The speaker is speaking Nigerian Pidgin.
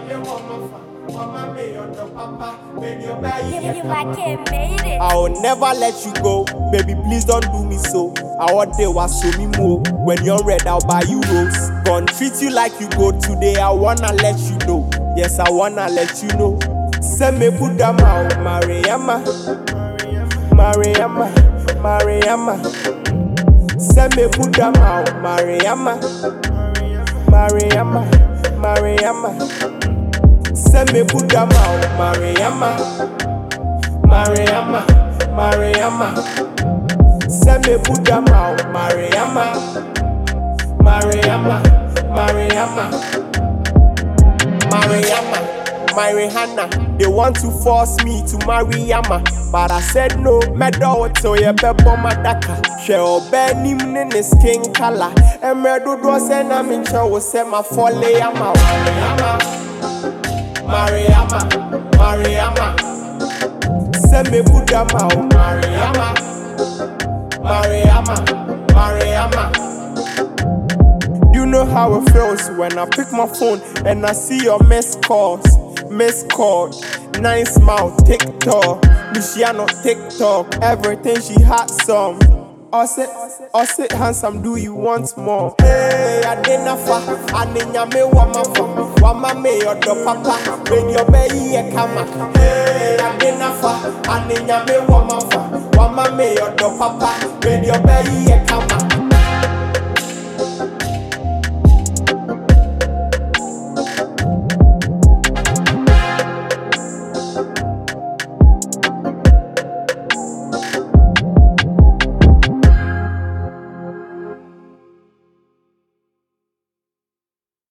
I will never let you go, baby. Please don't do me so. I want they was show me more. When you're red, I'll buy you rose. Gonna treat you like you go today. I wanna let you know. Yes, I wanna let you know. Send me put them out, Mariama, Mariama, Mariama. Send me put them out, Mariama, Mariama, Mariama. Send me put them out, Mariama, Mariama, Mariama. Send me put them out, Mariama, Mariama, Mariama, Mariama. My Rihanna, they want to force me to marry Yama, but I said no. Me do to ye bebo madaka. She obey him in his skin color. And me do send I'm in trouble. Say my folly Yama, Mariama, Mariama. Send me put them out, Mariama, Mariama, Mariama. You know how it feels when I pick my phone and I see your missed calls. Miss call, nice mouth, TikTok, Luciano TikTok, everything she had some. I said, handsome, do you want more? Hey, I didn't fa, I didn't me wama me your papa, when your baby a kama. Hey, I didn't fa, I didn't me wama me your papa, when your baby a kama.